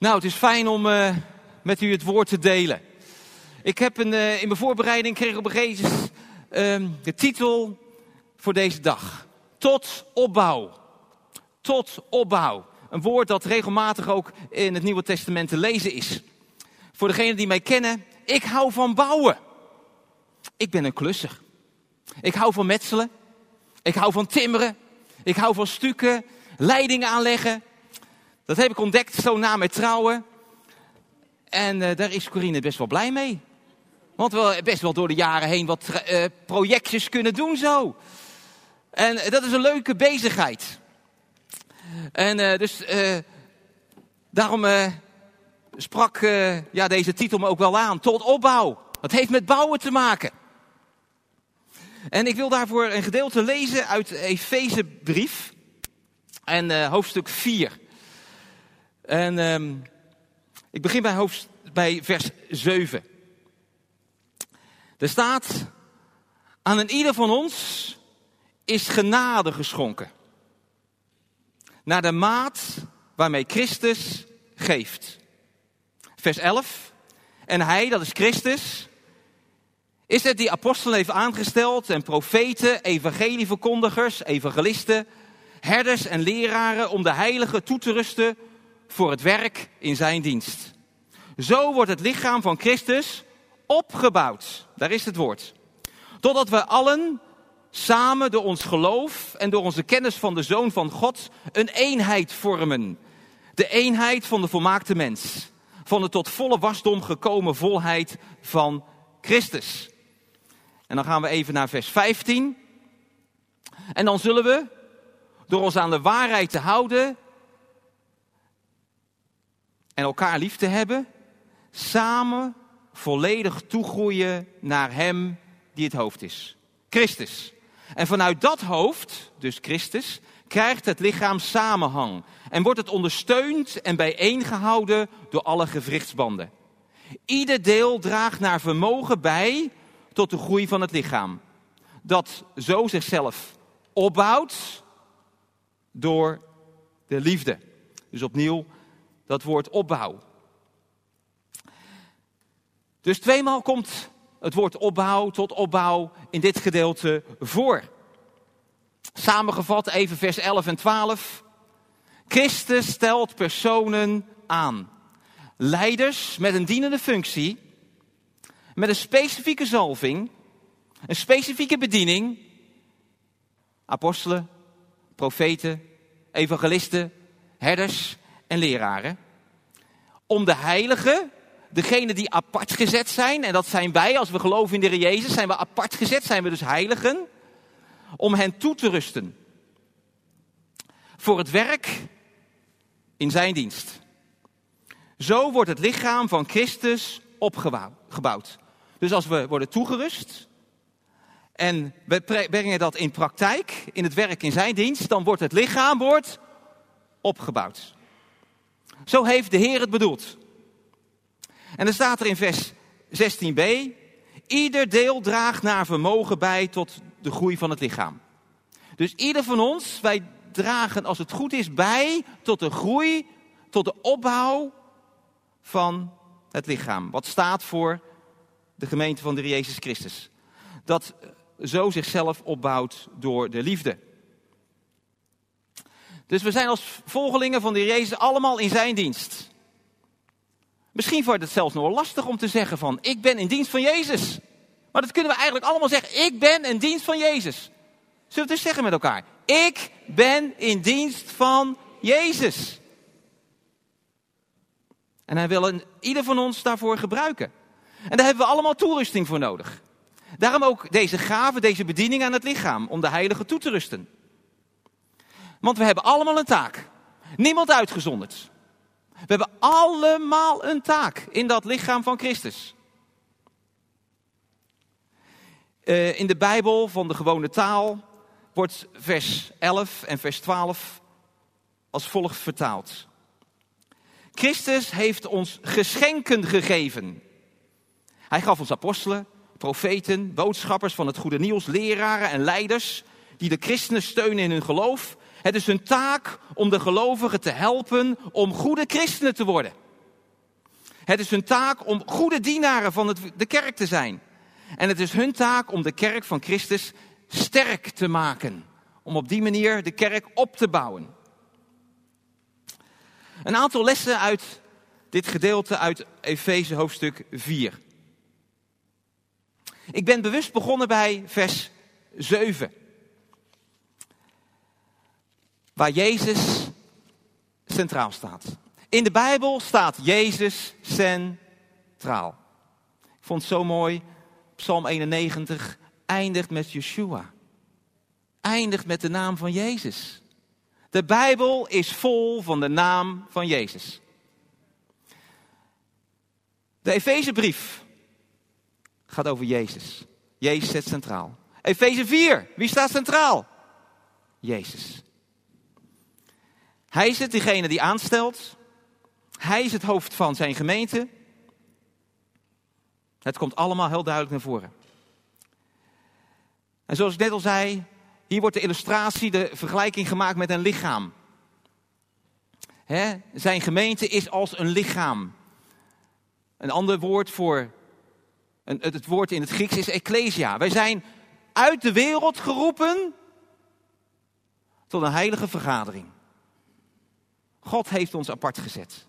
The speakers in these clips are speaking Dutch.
Nou, het is fijn om met u het woord te delen. Ik heb in mijn voorbereiding kreeg op een gegeven moment de titel voor deze dag. Tot opbouw. Tot opbouw. Een woord dat regelmatig ook in het Nieuwe Testament te lezen is. Voor degenen die mij kennen, ik hou van bouwen. Ik ben een klusser. Ik hou van metselen. Ik hou van timmeren. Ik hou van stukken, leidingen aanleggen. Dat heb ik ontdekt zo na mijn trouwen. En daar is Corine best wel blij mee. Want we best wel door de jaren heen wat projectjes kunnen doen zo. En dat is een leuke bezigheid. En daarom sprak deze titel me ook wel aan. Tot opbouw. Dat heeft met bouwen te maken. En ik wil daarvoor een gedeelte lezen uit de Efezebrief. En hoofdstuk 4. En ik begin bij vers 7. Er staat: aan een ieder van ons is genade geschonken. Naar de maat waarmee Christus geeft. Vers 11. En hij, dat is Christus, is het die apostelen heeft aangesteld en profeten, evangelieverkondigers, evangelisten, herders en leraren om de heiligen toe te rusten voor het werk in zijn dienst. Zo wordt het lichaam van Christus opgebouwd. Daar is het woord. Totdat we allen samen door ons geloof en door onze kennis van de Zoon van God een eenheid vormen. De eenheid van de volmaakte mens. Van de tot volle wasdom gekomen volheid van Christus. En dan gaan we even naar vers 15. En dan zullen we, door ons aan de waarheid te houden en elkaar lief te hebben, samen volledig toegroeien naar hem die het hoofd is. Christus. En vanuit dat hoofd, dus Christus, krijgt het lichaam samenhang. En wordt het ondersteund en bijeengehouden door alle gewrichtsbanden. Ieder deel draagt naar vermogen bij tot de groei van het lichaam. Dat zo zichzelf opbouwt door de liefde. Dus opnieuw dat woord opbouw. Dus tweemaal komt het woord opbouw tot opbouw in dit gedeelte voor. Samengevat even vers 11 en 12. Christus stelt personen aan. Leiders met een dienende functie. Met een specifieke zalving. Een specifieke bediening. Apostelen, profeten, evangelisten, herders en leraren. Om de heiligen, degenen die apart gezet zijn. En dat zijn wij, als we geloven in de Heer Jezus, zijn we apart gezet, zijn we dus heiligen. Om hen toe te rusten. Voor het werk in zijn dienst. Zo wordt het lichaam van Christus opgebouwd. Dus als we worden toegerust en we brengen dat in praktijk, in het werk in zijn dienst, dan wordt het lichaam opgebouwd. Zo heeft de Heer het bedoeld. En dan staat er in vers 16b, ieder deel draagt naar vermogen bij tot de groei van het lichaam. Dus ieder van ons, wij dragen als het goed is bij tot de groei, tot de opbouw van het lichaam. Wat staat voor de gemeente van de Heer Jezus Christus. Dat zo zichzelf opbouwt door de liefde. Dus we zijn als volgelingen van de Heer Jezus allemaal in zijn dienst. Misschien wordt het zelfs nog wel lastig om te zeggen van, ik ben in dienst van Jezus. Maar dat kunnen we eigenlijk allemaal zeggen, ik ben in dienst van Jezus. Zullen we het eens zeggen met elkaar? Ik ben in dienst van Jezus. En hij wil ieder van ons daarvoor gebruiken. En daar hebben we allemaal toerusting voor nodig. Daarom ook deze gave, deze bediening aan het lichaam, om de heiligen toe te rusten. Want we hebben allemaal een taak. Niemand uitgezonderd. We hebben allemaal een taak in dat lichaam van Christus. In de Bijbel van de gewone taal wordt vers 11 en vers 12 als volgt vertaald. Christus heeft ons geschenken gegeven. Hij gaf ons apostelen, profeten, boodschappers van het goede nieuws, leraren en leiders die de christenen steunen in hun geloof. Het is hun taak om de gelovigen te helpen om goede christenen te worden. Het is hun taak om goede dienaren van de kerk te zijn. En het is hun taak om de kerk van Christus sterk te maken. Om op die manier de kerk op te bouwen. Een aantal lessen uit dit gedeelte uit Efeze hoofdstuk 4. Ik ben bewust begonnen bij vers 7. Waar Jezus centraal staat. In de Bijbel staat Jezus centraal. Ik vond het zo mooi. Psalm 91 eindigt met Yeshua. Eindigt met de naam van Jezus. De Bijbel is vol van de naam van Jezus. De Efezebrief gaat over Jezus. Jezus staat centraal. Efeze 4, wie staat centraal? Jezus. Hij is het diegene die aanstelt. Hij is het hoofd van zijn gemeente. Het komt allemaal heel duidelijk naar voren. En zoals ik net al zei, hier wordt de illustratie, de vergelijking gemaakt met een lichaam. Zijn gemeente is als een lichaam. Een ander woord voor, het woord in het Grieks is ecclesia. Wij zijn uit de wereld geroepen tot een heilige vergadering. God heeft ons apart gezet.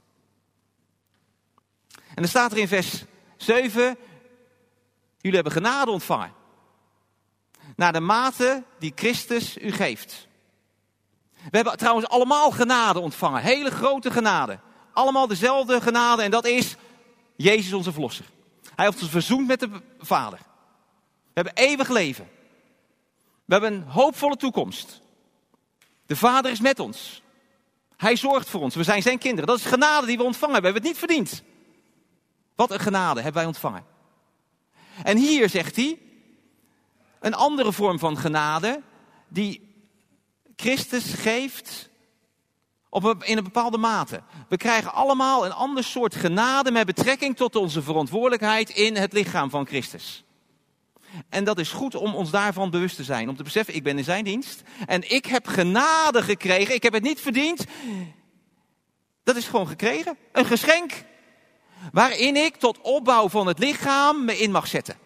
En dan staat er in vers 7, jullie hebben genade ontvangen. Naar de mate die Christus u geeft. We hebben trouwens allemaal genade ontvangen. Hele grote genade. Allemaal dezelfde genade en dat is Jezus onze verlosser. Hij heeft ons verzoend met de Vader. We hebben eeuwig leven. We hebben een hoopvolle toekomst. De Vader is met ons. Hij zorgt voor ons. We zijn zijn kinderen. Dat is genade die we ontvangen hebben. We hebben het niet verdiend. Wat een genade hebben wij ontvangen. En hier zegt hij, een andere vorm van genade die Christus geeft in een bepaalde mate. We krijgen allemaal een ander soort genade met betrekking tot onze verantwoordelijkheid in het lichaam van Christus. En dat is goed om ons daarvan bewust te zijn. Om te beseffen, ik ben in zijn dienst en ik heb genade gekregen. Ik heb het niet verdiend. Dat is gewoon gekregen. Een geschenk. Waarin ik tot opbouw van het lichaam me in mag zetten.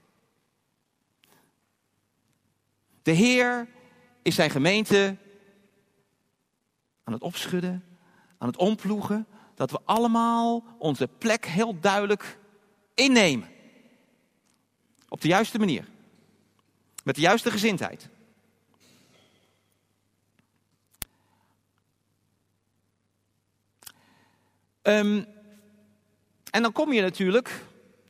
De Heer is zijn gemeente aan het opschudden, aan het omploegen, dat we allemaal onze plek heel duidelijk innemen. Op de juiste manier. Met de juiste gezindheid. En dan kom je natuurlijk,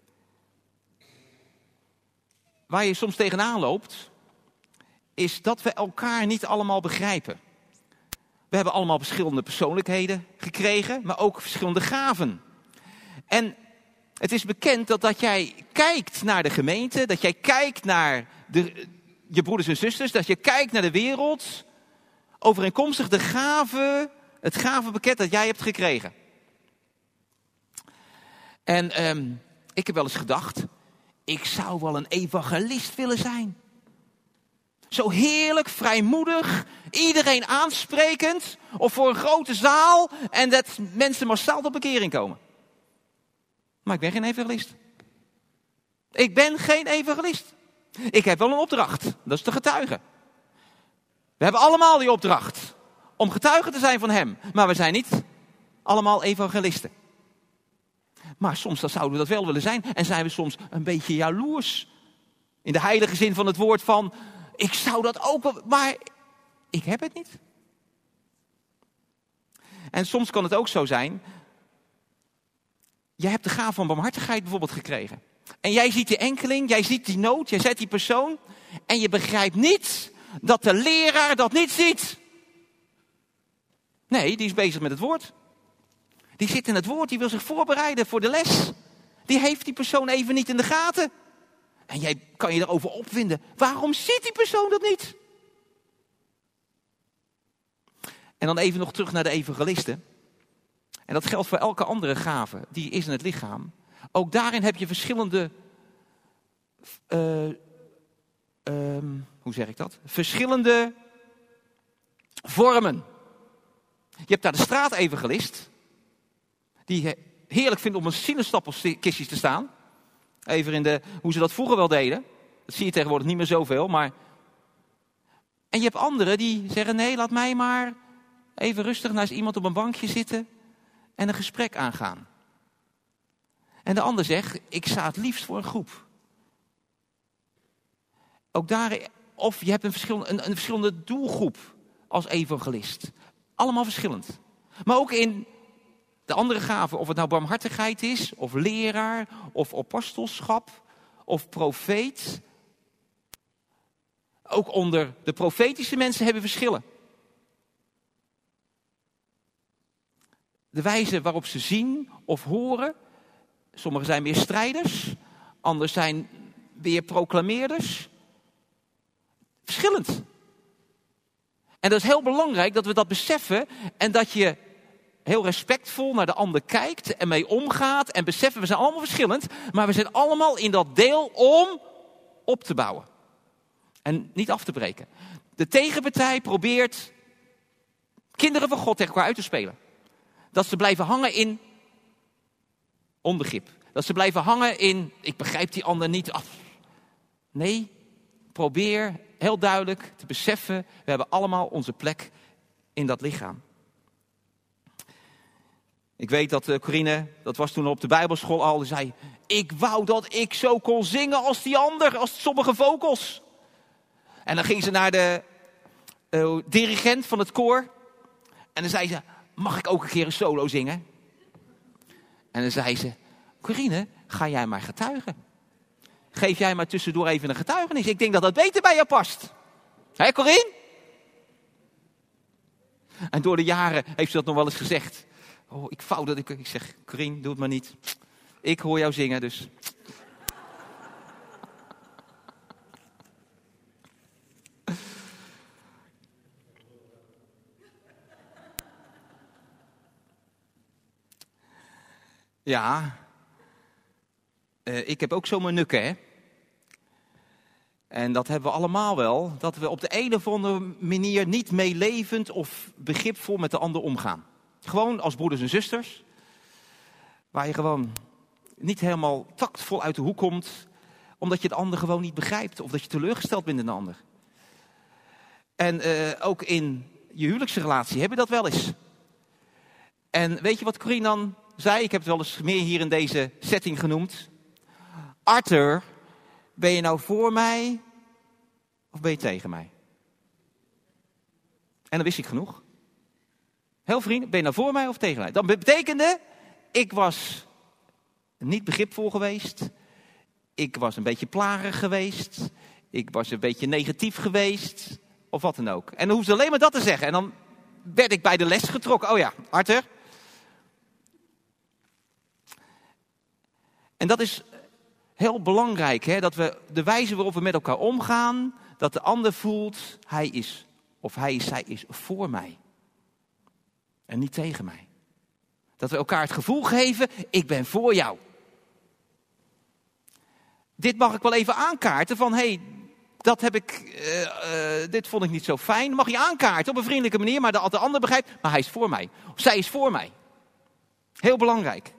waar je soms tegenaan loopt, is dat we elkaar niet allemaal begrijpen. We hebben allemaal verschillende persoonlijkheden gekregen, maar ook verschillende gaven. En het is bekend dat jij kijkt naar de gemeente, dat jij kijkt naar je broeders en zusters, dat je kijkt naar de wereld, overeenkomstig de gave, het gavenpakket dat jij hebt gekregen. En ik heb wel eens gedacht, ik zou wel een evangelist willen zijn. Zo heerlijk, vrijmoedig, iedereen aansprekend, of voor een grote zaal en dat mensen massaal tot bekering komen. Maar ik ben geen evangelist. Ik ben geen evangelist. Ik heb wel een opdracht, dat is te getuigen. We hebben allemaal die opdracht om getuigen te zijn van hem. Maar we zijn niet allemaal evangelisten. Maar soms zouden we dat wel willen zijn. En zijn we soms een beetje jaloers. In de heilige zin van het woord van, ik zou dat ook wel, maar ik heb het niet. En soms kan het ook zo zijn, jij hebt de gave van barmhartigheid bijvoorbeeld gekregen. En jij ziet die enkeling, jij ziet die nood, jij ziet die persoon. En je begrijpt niet dat de leraar dat niet ziet. Nee, die is bezig met het woord. Die zit in het woord, die wil zich voorbereiden voor de les. Die heeft die persoon even niet in de gaten. En jij kan je erover opwinden. Waarom ziet die persoon dat niet? En dan even nog terug naar de evangelisten. En dat geldt voor elke andere gave die is in het lichaam. Ook daarin heb je verschillende, hoe zeg ik dat? Verschillende vormen. Je hebt daar de straatevangelist. Die heerlijk vind om een sinaasappelkistjes te staan. Even in hoe ze dat vroeger wel deden. Dat zie je tegenwoordig niet meer zoveel. Maar... En je hebt anderen die zeggen, nee, laat mij maar even rustig naast iemand op een bankje zitten en een gesprek aangaan. En de ander zegt, ik sta het liefst voor een groep. Ook daar, of je hebt een verschillende doelgroep als evangelist. Allemaal verschillend. Maar ook in de andere gaven, of het nou barmhartigheid is, of leraar, of apostelschap, of profeet. Ook onder de profetische mensen hebben verschillen. De wijze waarop ze zien of horen. Sommigen zijn meer strijders, anderen zijn weer proclameerders. Verschillend. En dat is heel belangrijk dat we dat beseffen en dat je heel respectvol naar de ander kijkt en mee omgaat en beseffen, we zijn allemaal verschillend, maar we zijn allemaal in dat deel om op te bouwen. En niet af te breken. De tegenpartij probeert kinderen van God tegen elkaar uit te spelen. Dat ze blijven hangen in onbegrip. Dat ze blijven hangen in, ik begrijp die ander niet af. Nee, probeer heel duidelijk te beseffen, we hebben allemaal onze plek in dat lichaam. Ik weet dat Corine, dat was toen op de Bijbelschool al, die zei, ik wou dat ik zo kon zingen als die ander, als sommige vocals. En dan ging ze naar de dirigent van het koor. En dan zei ze, mag ik ook een keer een solo zingen? En dan zei ze, Corine, ga jij maar getuigen. Geef jij maar tussendoor even een getuigenis. Ik denk dat dat beter bij jou past. Hé, Corine? En door de jaren heeft ze dat nog wel eens gezegd. Oh, ik vouw dat ik zeg, Corine, doe het maar niet. Ik hoor jou zingen, dus... Ja, ik heb ook zo mijn nukken, hè. En dat hebben we allemaal wel. Dat we op de een of andere manier niet meelevend of begripvol met de ander omgaan. Gewoon als broeders en zusters. Waar je gewoon niet helemaal tactvol uit de hoek komt. Omdat je de ander gewoon niet begrijpt. Of dat je teleurgesteld bent in de ander. En ook in je huwelijksrelatie heb je dat wel eens. En weet je wat Corine dan zei? Ik heb het wel eens meer hier in deze setting genoemd. Arthur, ben je nou voor mij of ben je tegen mij? En dan wist ik genoeg. Heel vriendelijk, ben je nou voor mij of tegen mij? Dat betekende, ik was niet begripvol geweest. Ik was een beetje plagerig geweest. Ik was een beetje negatief geweest. Of wat dan ook. En dan hoefde alleen maar dat te zeggen. En dan werd ik bij de les getrokken. Oh ja, Arthur. En dat is heel belangrijk, hè? Dat we de wijze waarop we met elkaar omgaan, dat de ander voelt, hij is, of zij is voor mij. En niet tegen mij. Dat we elkaar het gevoel geven, ik ben voor jou. Dit mag ik wel even aankaarten van, dat heb ik, dit vond ik niet zo fijn. Mag je aankaarten op een vriendelijke manier, maar de ander begrijpt, maar hij is voor mij. Of zij is voor mij. Heel belangrijk.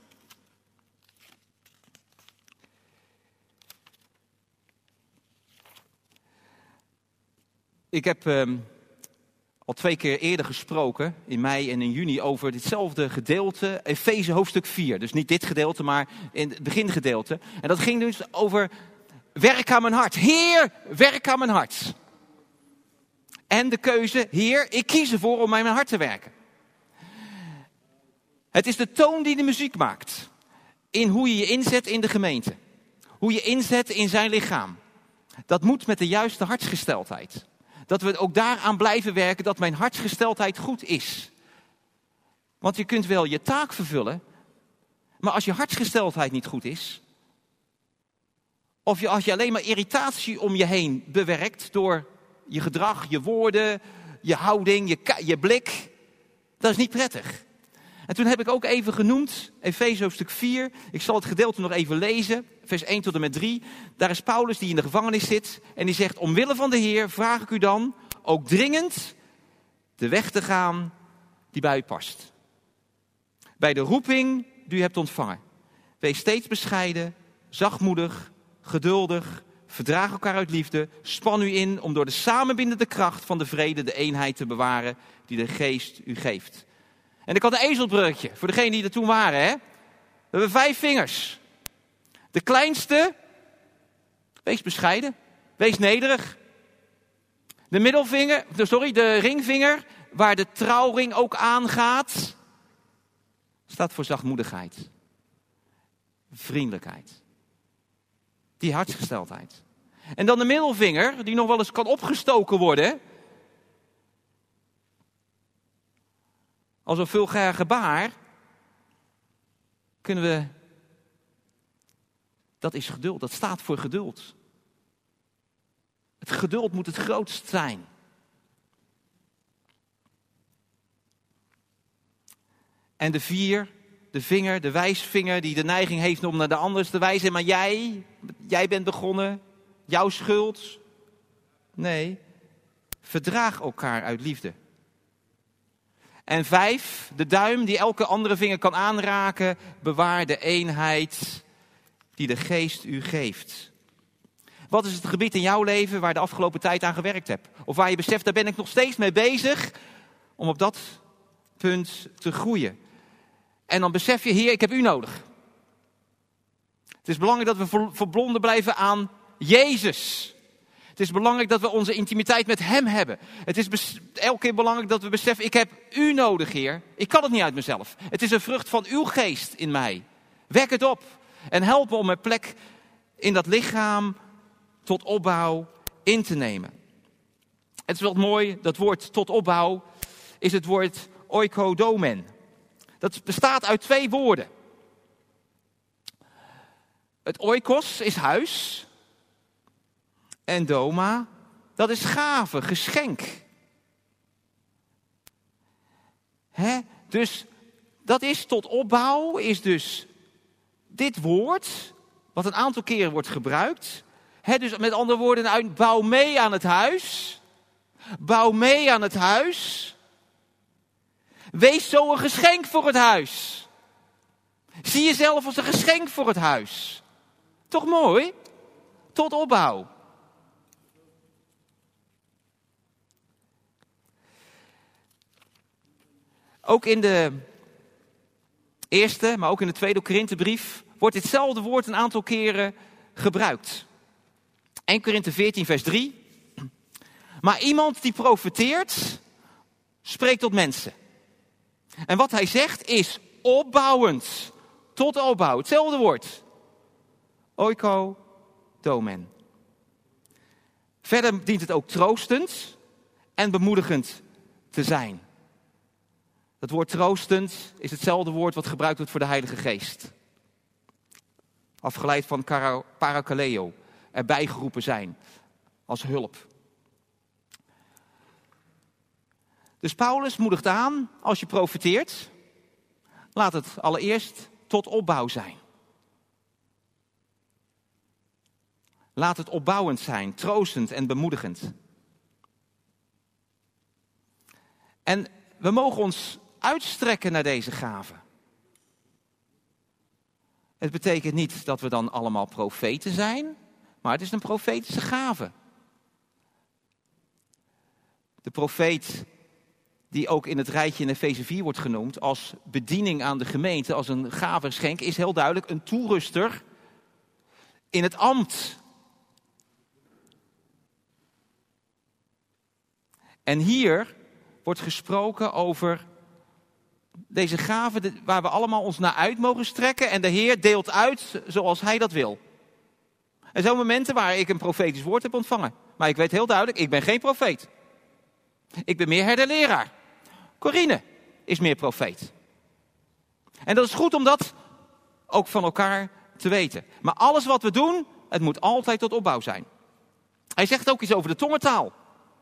Ik heb al 2 keer eerder gesproken, in mei en in juni, over ditzelfde gedeelte, Efeze hoofdstuk 4. Dus niet dit gedeelte, maar in het begingedeelte. En dat ging dus over werk aan mijn hart. Heer, werk aan mijn hart. En de keuze, Heer, ik kies ervoor om aan mijn hart te werken. Het is de toon die de muziek maakt. In hoe je je inzet in de gemeente. Hoe je inzet in zijn lichaam. Dat moet met de juiste hartsgesteldheid. Dat we ook daaraan blijven werken dat mijn hartsgesteldheid goed is. Want je kunt wel je taak vervullen, maar als je hartsgesteldheid niet goed is, of als je alleen maar irritatie om je heen bewerkt door je gedrag, je woorden, je houding, je blik, dat is niet prettig. En toen heb ik ook even genoemd, Efeze hoofdstuk 4, ik zal het gedeelte nog even lezen, vers 1 tot en met 3. Daar is Paulus die in de gevangenis zit en die zegt, omwille van de Heer vraag ik u dan ook dringend de weg te gaan die bij u past. Bij de roeping die u hebt ontvangen. Wees steeds bescheiden, zachtmoedig, geduldig, verdraag elkaar uit liefde. Span u in om door de samenbindende kracht van de vrede de eenheid te bewaren die de geest u geeft. En ik had een ezelbruggetje voor degenen die er toen waren. Hè? We hebben 5 vingers. De kleinste, wees bescheiden, wees nederig. De ringvinger, waar de trouwring ook aangaat, staat voor zachtmoedigheid, vriendelijkheid, die hartsgesteldheid. En dan de middelvinger, die nog wel eens kan opgestoken worden, als een vulgair gebaar, kunnen we, dat is geduld, dat staat voor geduld. Het geduld moet het grootst zijn. En de vinger, de wijsvinger die de neiging heeft om naar de ander te wijzen. Maar jij bent begonnen, jouw schuld. Nee, verdraag elkaar uit liefde. En 5, de duim die elke andere vinger kan aanraken. Bewaar de eenheid die de geest u geeft. Wat is het gebied in jouw leven waar je de afgelopen tijd aan gewerkt hebt? Of waar je beseft, daar ben ik nog steeds mee bezig om op dat punt te groeien. En dan besef je, Heer, ik heb u nodig. Het is belangrijk dat we verbonden blijven aan Jezus. Het is belangrijk dat we onze intimiteit met hem hebben. Het is elke keer belangrijk dat we beseffen, ik heb u nodig, Heer. Ik kan het niet uit mezelf. Het is een vrucht van uw geest in mij. Wek het op en help me om mijn plek in dat lichaam tot opbouw in te nemen. Het is wel mooi, dat woord tot opbouw is het woord oikodomen. Dat bestaat uit 2 woorden. Het oikos is huis. En doma, dat is gave, geschenk. Dus dat is tot opbouw, is dus dit woord, wat een aantal keren wordt gebruikt. Dus met andere woorden, bouw mee aan het huis. Bouw mee aan het huis. Wees zo een geschenk voor het huis. Zie jezelf als een geschenk voor het huis. Toch mooi? Tot opbouw. Ook in de eerste, maar ook in de tweede Korinthebrief wordt ditzelfde woord een aantal keren gebruikt. 1 Korinthe 14 vers 3. Maar iemand die profeteert, spreekt tot mensen. En wat hij zegt is opbouwend. Tot opbouw. Hetzelfde woord. Oikodomen. Verder dient het ook troostend en bemoedigend te zijn. Het woord troostend is hetzelfde woord wat gebruikt wordt voor de Heilige Geest. Afgeleid van parakaleo. Erbij geroepen zijn. Als hulp. Dus Paulus moedigt aan, als je profeteert, laat het allereerst tot opbouw zijn. Laat het opbouwend zijn, troostend en bemoedigend. En we mogen ons uitstrekken naar deze gave. Het betekent niet dat we dan allemaal profeten zijn, maar het is een profetische gave. De profeet die ook in het rijtje in Efeze 4 wordt genoemd als bediening aan de gemeente, als een gavegeschenk, is heel duidelijk een toeruster in het ambt. En hier wordt gesproken over deze gave waar we allemaal ons naar uit mogen strekken en de Heer deelt uit zoals hij dat wil. Er zijn momenten waar ik een profetisch woord heb ontvangen, maar ik weet heel duidelijk, ik ben geen profeet. Ik ben meer herder-leraar. Corine is meer profeet. En dat is goed om dat ook van elkaar te weten. Maar alles wat we doen, het moet altijd tot opbouw zijn. Hij zegt ook iets over de tongentaal.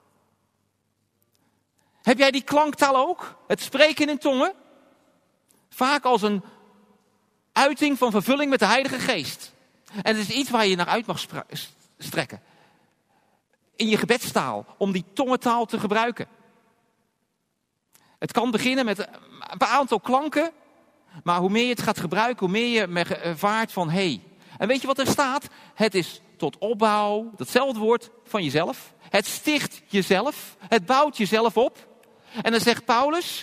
Heb jij die klanktaal ook? Het spreken in tongen? Vaak als een uiting van vervulling met de Heilige Geest. En het is iets waar je naar uit mag strekken. In je gebedstaal, om die tongentaal te gebruiken. Het kan beginnen met een aantal klanken, Maar hoe meer je het gaat gebruiken, hoe meer je ervaart van hé. En weet je wat er staat? Het is tot opbouw, datzelfde woord, van jezelf. Het sticht jezelf. Het bouwt jezelf op. En dan zegt Paulus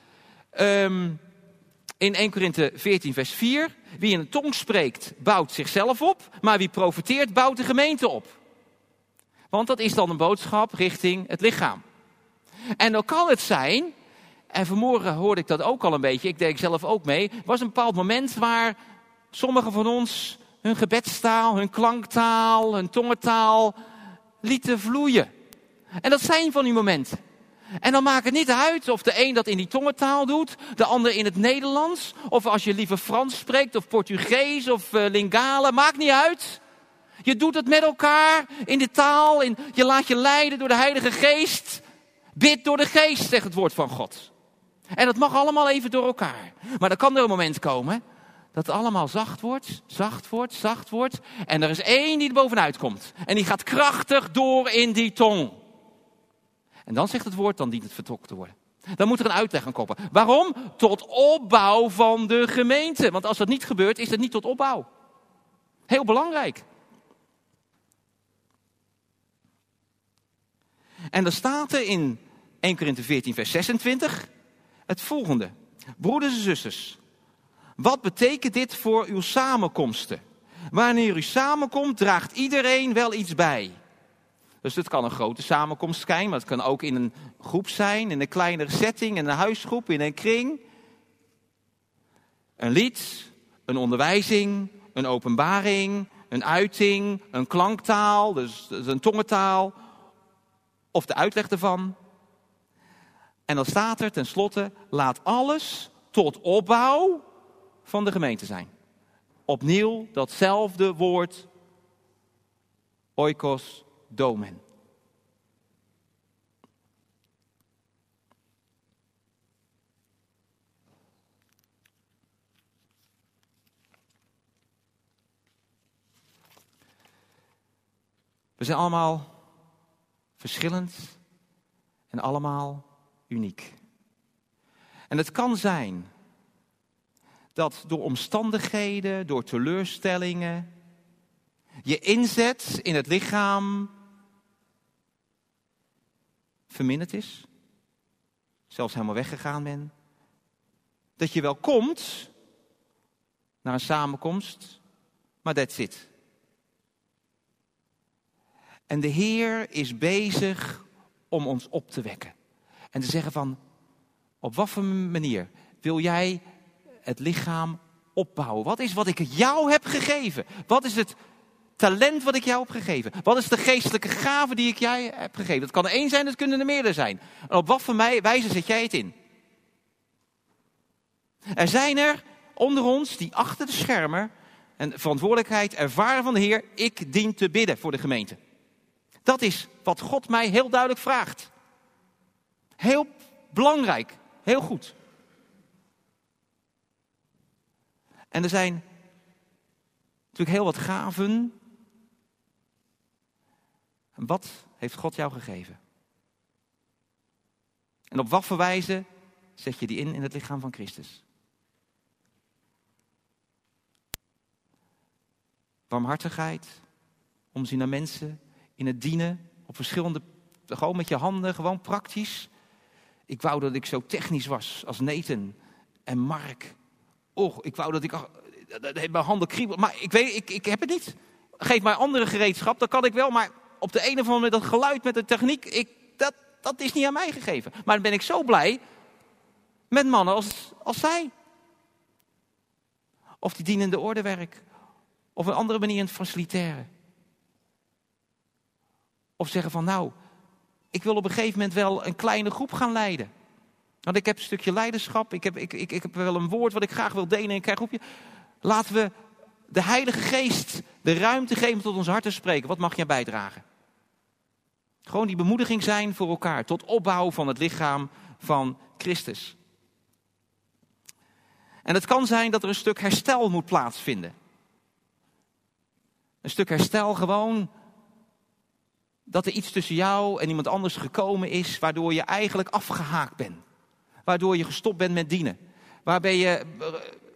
in 1 Korinthe 14 vers 4. Wie in een tong spreekt, bouwt zichzelf op. Maar wie profeteert, bouwt de gemeente op. Want dat is dan een boodschap richting het lichaam. En dan kan het zijn, en vanmorgen hoorde ik dat ook al een beetje, ik deed zelf ook mee, was een bepaald moment waar sommigen van ons hun gebedstaal, hun klanktaal, hun tongentaal lieten vloeien. En dat zijn van die momenten. En dan maakt het niet uit of de een dat in die tongentaal doet, de ander in het Nederlands, of als je liever Frans spreekt, of Portugees, of Lingala, maakt niet uit. Je doet het met elkaar in de taal, je laat je leiden door de Heilige Geest. Bid door de Geest, zegt het woord van God. En dat mag allemaal even door elkaar. Maar dan kan er een moment komen dat het allemaal zacht wordt, zacht wordt, zacht wordt. En er is één die er bovenuit komt. En die gaat krachtig door in die tong. En dan zegt het woord, dan dient het vertrokken te worden. Dan moet er een uitleg aan komen. Waarom? Tot opbouw van de gemeente. Want als dat niet gebeurt, is het niet tot opbouw. Heel belangrijk. En dan staat er in 1 Korinthe 14 vers 26 het volgende. Broeders en zusters, wat betekent dit voor uw samenkomsten? Wanneer u samenkomt, draagt iedereen wel iets bij. Dus het kan een grote samenkomst zijn, maar het kan ook in een groep zijn, in een kleinere setting, in een huisgroep, in een kring. Een lied, een onderwijzing, een openbaring, een uiting, een klanktaal, dus een tongentaal, of de uitleg ervan. En dan staat er tenslotte, laat alles tot opbouw van de gemeente zijn. Opnieuw datzelfde woord, oikos domen. We zijn allemaal verschillend en allemaal uniek. En het kan zijn dat door omstandigheden, door teleurstellingen, je inzet in het lichaam verminderd is. Zelfs helemaal weggegaan bent. Dat je wel komt naar een samenkomst, maar that's it. En de Heer is bezig om ons op te wekken. En te zeggen van, op wat voor manier wil jij het lichaam opbouwen? Wat is wat ik jou heb gegeven? Wat is het talent wat ik jou heb gegeven? Wat is de geestelijke gave die ik jij heb gegeven? Dat kan er één zijn, dat kunnen er meerdere zijn. En op wat voor wijze zet jij het in? Er zijn er onder ons die achter de schermen en verantwoordelijkheid ervaren van de Heer. Ik dien te bidden voor de gemeente. Dat is wat God mij heel duidelijk vraagt. Heel belangrijk, heel goed. En er zijn natuurlijk heel wat gaven. En wat heeft God jou gegeven? En op wat voor wijze zet je die in het lichaam van Christus? Barmhartigheid, omzien naar mensen, in het dienen, op verschillende, gewoon met je handen, gewoon praktisch. Ik wou dat ik zo technisch was als Nathan en Mark. Och, ik wou dat ik mijn handen kriebelen, maar ik heb het niet. Geef mij andere gereedschap, dat kan ik wel, maar op de een of andere manier dat geluid met de techniek, dat is niet aan mij gegeven. Maar dan ben ik zo blij met mannen als zij. Of die dienende ordewerk. Of een andere manier in het faciliteren. Of zeggen van nou, ik wil op een gegeven moment wel een kleine groep gaan leiden. Want ik heb een stukje leiderschap. Ik heb wel een woord wat ik graag wil delen in een klein groepje. Laten we de Heilige Geest de ruimte geven tot ons hart te spreken. Wat mag jij bijdragen? Gewoon die bemoediging zijn voor elkaar. Tot opbouw van het lichaam van Christus. En het kan zijn dat er een stuk herstel moet plaatsvinden. Een stuk herstel gewoon. Dat er iets tussen jou en iemand anders gekomen is. Waardoor je eigenlijk afgehaakt bent. Waardoor je gestopt bent met dienen. Waarbij je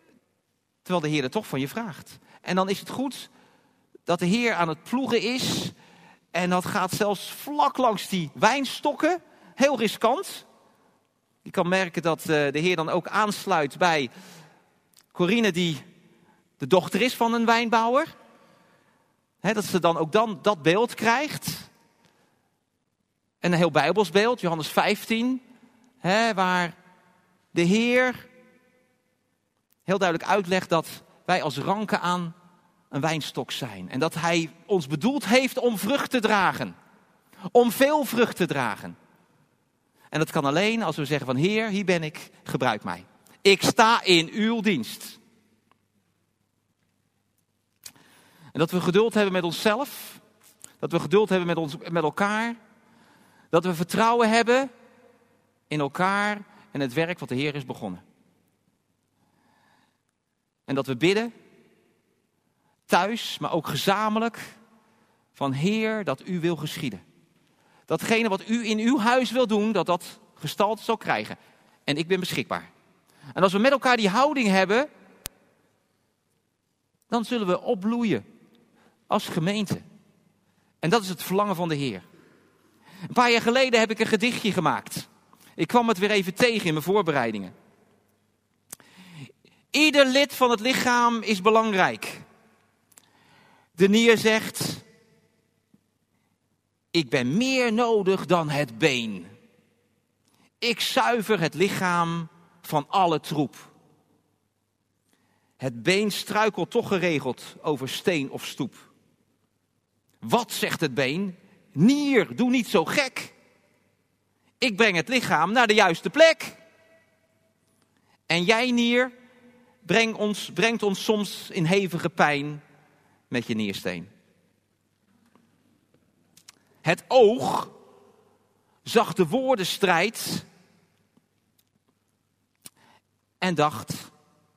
terwijl de Heer er toch van je vraagt. En dan is het goed dat de Heer aan het ploegen is. En dat gaat zelfs vlak langs die wijnstokken. Heel riskant. Je kan merken dat de Heer dan ook aansluit bij Corine, die de dochter is van een wijnbouwer. Dat ze dan ook dat beeld krijgt. En een heel Bijbels beeld, Johannes 15. Waar de Heer heel duidelijk uitlegt dat wij als ranken aan een wijnstok zijn. En dat hij ons bedoeld heeft om vrucht te dragen. Om veel vrucht te dragen. En dat kan alleen als we zeggen van Heer, hier ben ik, gebruik mij. Ik sta in uw dienst. En dat we geduld hebben met onszelf. Dat we geduld hebben met elkaar. Dat we vertrouwen hebben in elkaar en het werk wat de Heer is begonnen. En dat we bidden, thuis, maar ook gezamenlijk, van Heer, dat u wil geschieden. Datgene wat u in uw huis wil doen, dat gestalte zal krijgen. En ik ben beschikbaar. En als we met elkaar die houding hebben, dan zullen we opbloeien als gemeente. En dat is het verlangen van de Heer. Een paar jaar geleden heb ik een gedichtje gemaakt. Ik kwam het weer even tegen in mijn voorbereidingen. Ieder lid van het lichaam is belangrijk. De nier zegt, ik ben meer nodig dan het been. Ik zuiver het lichaam van alle troep. Het been struikelt toch geregeld over steen of stoep. Wat zegt het been? Nier, doe niet zo gek. Ik breng het lichaam naar de juiste plek. En jij, nier, brengt ons soms in hevige pijn met je niersteen. Het oog zag de woordenstrijd en dacht...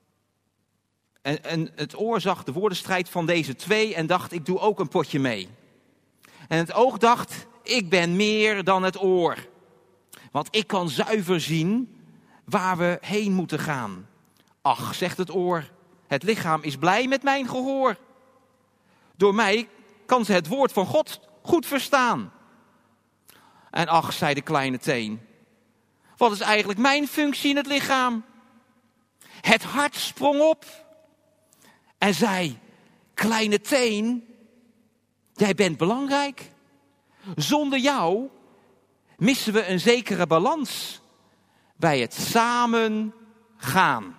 En het oor zag de woordenstrijd van deze twee en dacht, ik doe ook een potje mee. En het oog dacht, ik ben meer dan het oor. Want ik kan zuiver zien waar we heen moeten gaan. Ach, zegt het oor, het lichaam is blij met mijn gehoor. Door mij kan ze het woord van God goed verstaan. En ach, zei de kleine teen, wat is eigenlijk mijn functie in het lichaam? Het hart sprong op en zei, kleine teen, jij bent belangrijk. Zonder jou missen we een zekere balans bij het samen gaan.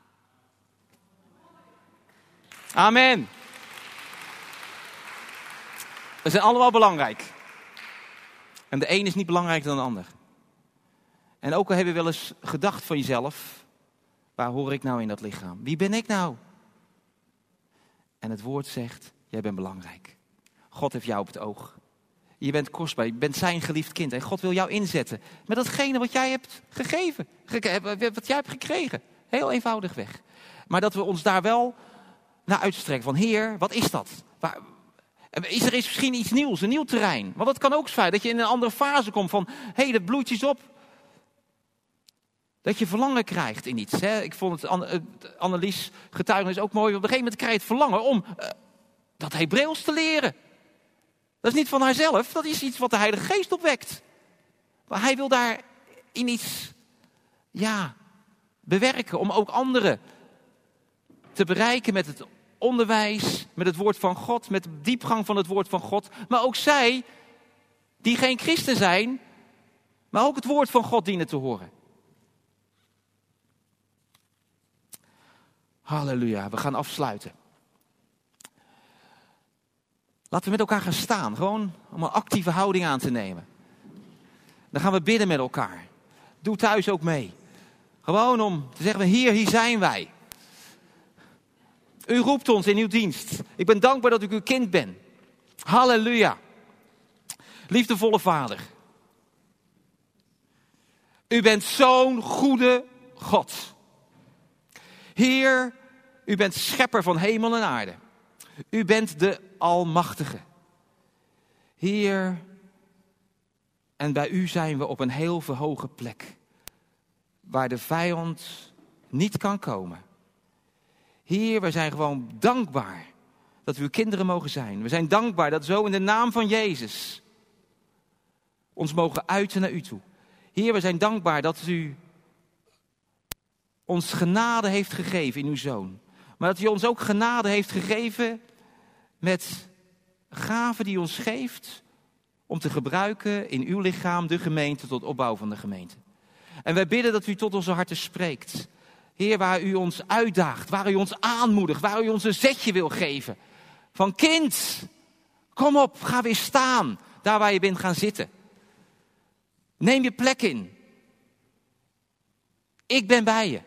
Amen. We zijn allemaal belangrijk. En de een is niet belangrijker dan de ander. En ook al heb je wel eens gedacht van jezelf, waar hoor ik nou in dat lichaam? Wie ben ik nou? En het woord zegt, jij bent belangrijk. God heeft jou op het oog. Je bent kostbaar, je bent zijn geliefd kind. En God wil jou inzetten met datgene wat jij hebt gegeven. Wat jij hebt gekregen. Heel eenvoudig weg. Maar dat we ons daar wel naar uitstrekken. Van Heer, wat is dat? Is er misschien iets nieuws, een nieuw terrein? Want het kan ook zijn dat je in een andere fase komt van... Hé, dat bloeit op. Dat je verlangen krijgt in iets. Hè? Ik vond het Annelies getuigenis ook mooi. Op een gegeven moment krijg je het verlangen om dat Hebreeuws te leren. Dat is niet van haarzelf. Dat is iets wat de Heilige Geest opwekt. Maar hij wil daar in iets bewerken. Om ook anderen te bereiken met het onderwijs, met het woord van God. Met de diepgang van het woord van God. Maar ook zij, die geen christen zijn, maar ook het woord van God dienen te horen. Halleluja, we gaan afsluiten. Laten we met elkaar gaan staan, gewoon om een actieve houding aan te nemen. Dan gaan we bidden met elkaar. Doe thuis ook mee. Gewoon om te zeggen, hier zijn wij. U roept ons in uw dienst. Ik ben dankbaar dat ik uw kind ben. Halleluja. Liefdevolle Vader. U bent zo'n goede God. Heer, u bent schepper van hemel en aarde. U bent de Almachtige. Heer, en bij u zijn we op een heel verhogen plek. Waar de vijand niet kan komen. Heer, wij zijn gewoon dankbaar dat we uw kinderen mogen zijn. We zijn dankbaar dat zo in de naam van Jezus ons mogen uiten naar u toe. Heer, we zijn dankbaar dat u ons genade heeft gegeven in uw Zoon. Maar dat u ons ook genade heeft gegeven met gaven die u ons geeft om te gebruiken in uw lichaam, de gemeente, tot opbouw van de gemeente. En wij bidden dat u tot onze harten spreekt. Heer, waar u ons uitdaagt, waar u ons aanmoedigt, waar u ons een zetje wil geven. Van kind, kom op, ga weer staan, daar waar je bent gaan zitten. Neem je plek in. Ik ben bij je.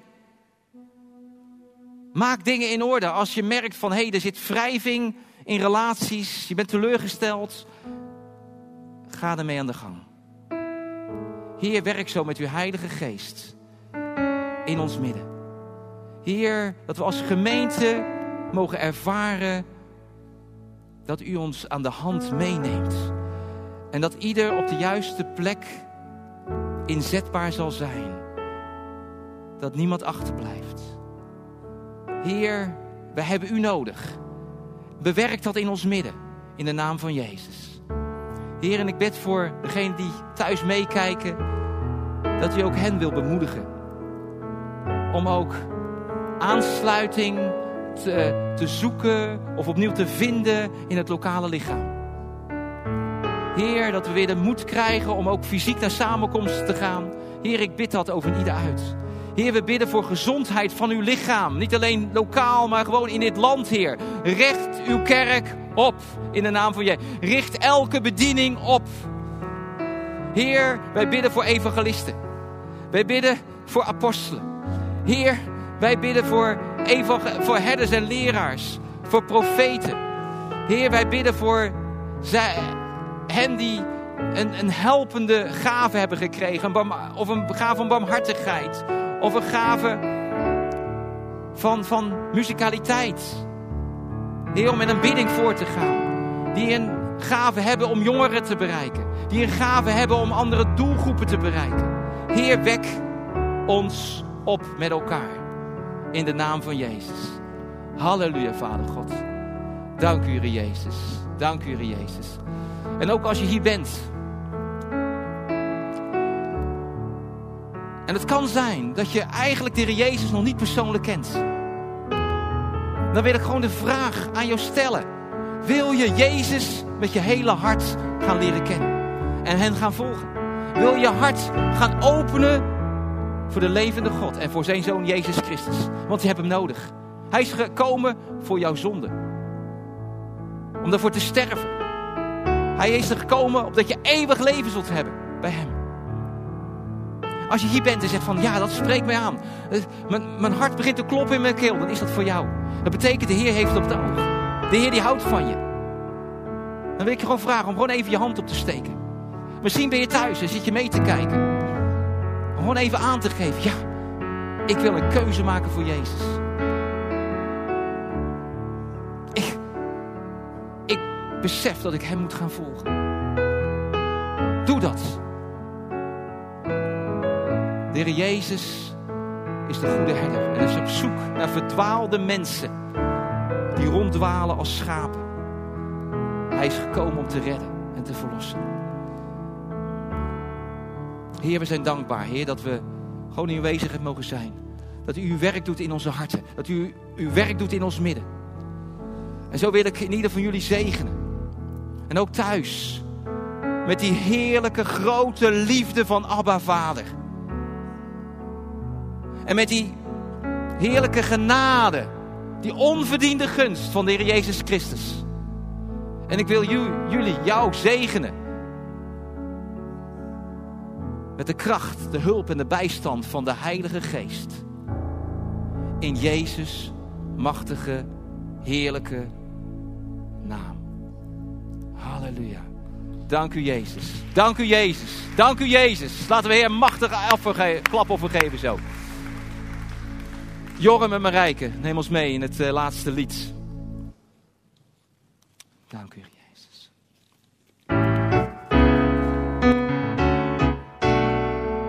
Maak dingen in orde als je merkt van, er zit wrijving in relaties, je bent teleurgesteld. Ga ermee aan de gang. Heer, werk zo met uw Heilige Geest in ons midden. Heer, dat we als gemeente mogen ervaren dat u ons aan de hand meeneemt. En dat ieder op de juiste plek inzetbaar zal zijn. Dat niemand achterblijft. Heer, we hebben u nodig. Bewerk dat in ons midden, in de naam van Jezus. Heer, en ik bid voor degenen die thuis meekijken, dat u ook hen wil bemoedigen. Om ook aansluiting te zoeken of opnieuw te vinden in het lokale lichaam. Heer, dat we weer de moed krijgen om ook fysiek naar samenkomsten te gaan. Heer, ik bid dat over ieder uit. Heer, we bidden voor gezondheid van uw lichaam. Niet alleen lokaal, maar gewoon in dit land, Heer. Richt uw kerk op in de naam van Jezus. Richt elke bediening op. Heer, wij bidden voor evangelisten. Wij bidden voor apostelen. Heer, wij bidden voor herders en leraars. Voor profeten. Heer, wij bidden voor hen die een helpende gave hebben gekregen. Of een gave van barmhartigheid. Of een gave van muzikaliteit. Heer, om met een bidding voor te gaan. Die een gave hebben om jongeren te bereiken. Die een gave hebben om andere doelgroepen te bereiken. Heer, wek ons op met elkaar. In de naam van Jezus. Halleluja, Vader God. Dank u, Heer Jezus. Dank u, Heer Jezus. En ook als je hier bent. En het kan zijn dat je eigenlijk de Heer Jezus nog niet persoonlijk kent. Dan wil ik gewoon de vraag aan jou stellen. Wil je Jezus met je hele hart gaan leren kennen? En hen gaan volgen? Wil je hart gaan openen voor de levende God en voor zijn Zoon Jezus Christus? Want je hebt hem nodig. Hij is gekomen voor jouw zonde. Om daarvoor te sterven. Hij is er gekomen opdat je eeuwig leven zult hebben bij hem. Als je hier bent en zegt van, ja, dat spreekt mij aan. Mijn hart begint te kloppen in mijn keel. Dan is dat voor jou. Dat betekent, de Heer heeft het op het oog. De Heer die houdt van je. Dan wil ik je gewoon vragen om gewoon even je hand op te steken. Misschien ben je thuis en zit je mee te kijken. Om gewoon even aan te geven. Ja, ik wil een keuze maken voor Jezus. Ik besef dat ik hem moet gaan volgen. Doe dat. De Heer Jezus is de goede herder. En is op zoek naar verdwaalde mensen. Die ronddwalen als schapen. Hij is gekomen om te redden en te verlossen. Heer, we zijn dankbaar, Heer, dat we gewoon in uw wezigheid mogen zijn. Dat u uw werk doet in onze harten. Dat u uw werk doet in ons midden. En zo wil ik in ieder van jullie zegenen. En ook thuis. Met die heerlijke grote liefde van Abba Vader. En met die heerlijke genade. Die onverdiende gunst van de Heer Jezus Christus. En ik wil jou zegenen. Met de kracht, de hulp en de bijstand van de Heilige Geest. In Jezus' machtige, heerlijke naam. Halleluja. Dank u Jezus. Dank u Jezus. Dank u Jezus. Laten we Heer machtige klap op geven zo. Joram en Marijke, neem ons mee in het laatste lied. Dank u Jezus.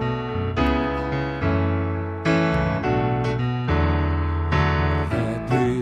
Heb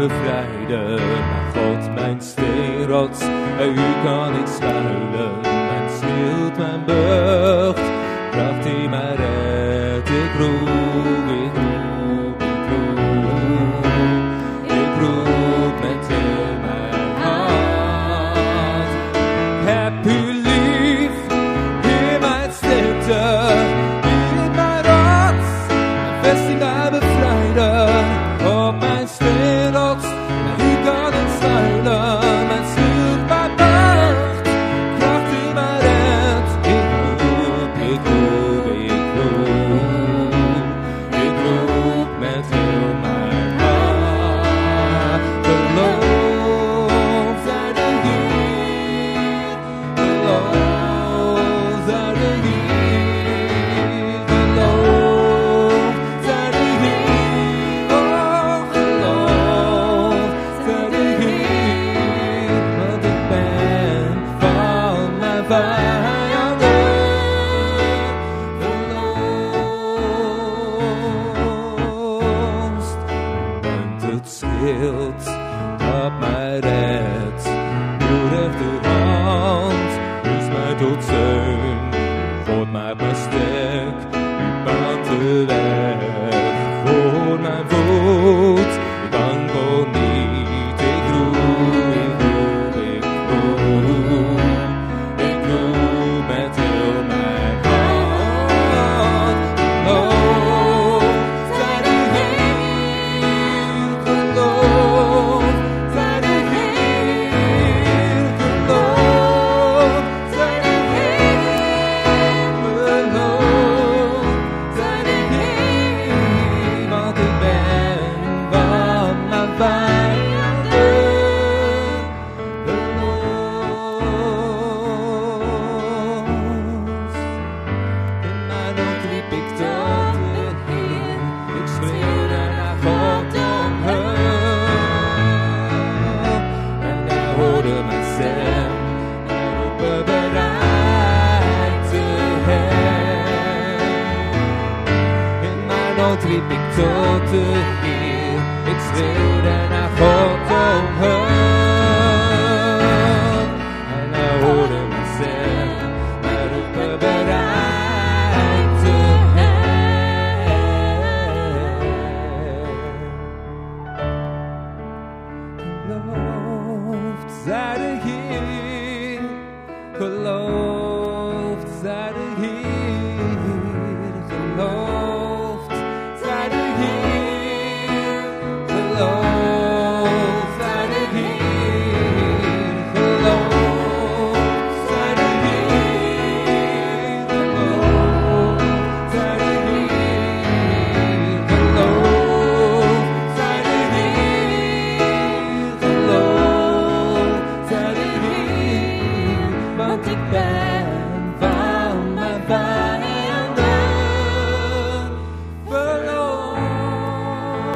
bevrijden. Maar God, mijn steenrots, bij u kan ik schuilen. Mijn schild, mijn burcht, kracht die mij redt. Ik roep, ik roep, ik roep. Ik roep met heel mijn hart. Ik heb u lief, in mijn stilte, in mijn rots, mijn vesting mij bevrijden. Op mijn steenrots, bij u kan ik schuilen. Mijn schild, mijn burcht, kracht die mij redt. Ik roep, ik roep, ik roep. Ik roep met heel mijn hart. Geloof zij de Heer. Geloof zij de Heer. Geloof zij de Heer. Oh, geloof zij de Heer. Want ik ben van mijn vijanden verlost. Bent het schild dat mij redt. Uw rechterhand is mij tot steun. God maakt mij sterk, u baant de weg voor mijn voet. Ik wankel niet, ik roep, ik roep, ik roep. Ik roep met heel mijn hart. Geloof zij de Heer. Geloof zij de Heer. Geloof zij de Heer. Geloof zij de Heer. Want ik ben van mijn vijanden verlost. In mijn nood riep ik tot de Heer. Ik schreeuwde naar God om hulp. En hij hoorde mijn stem. Hij roepen bereikte hem. In mijn nood riep ik tot de Heer. Ik schreeuwde naar God om hulp. En hij hoorde mijn stem. Hij roepen bereikte hem. Gelooft zij de Heer. Gelooft zij de Heer. Gelooft zij de Heer. Gelooft zij de Heer. Gelooft zij de Heer. Gelooft zij de Heer. Gelooft zij de Heer. Gelooft zij de Heer. Want ik ben